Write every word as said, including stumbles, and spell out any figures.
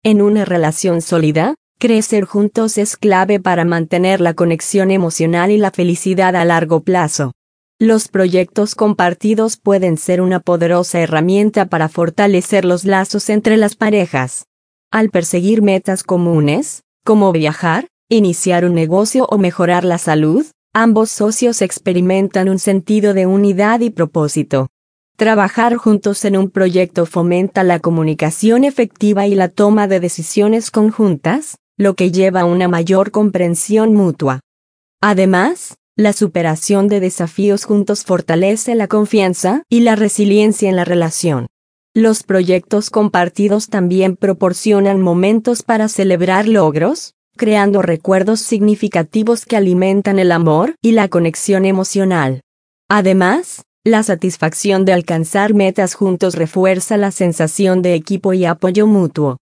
En una relación sólida, crecer juntos es clave para mantener la conexión emocional y la felicidad a largo plazo. Los proyectos compartidos pueden ser una poderosa herramienta para fortalecer los lazos entre las parejas. Al perseguir metas comunes, como viajar, iniciar un negocio o mejorar la salud, ambos socios experimentan un sentido de unidad y propósito. Trabajar juntos en un proyecto fomenta la comunicación efectiva y la toma de decisiones conjuntas, lo que lleva a una mayor comprensión mutua. Además, la superación de desafíos juntos fortalece la confianza y la resiliencia en la relación. Los proyectos compartidos también proporcionan momentos para celebrar logros, creando recuerdos significativos que alimentan el amor y la conexión emocional. Además, la satisfacción de alcanzar metas juntos refuerza la sensación de equipo y apoyo mutuo.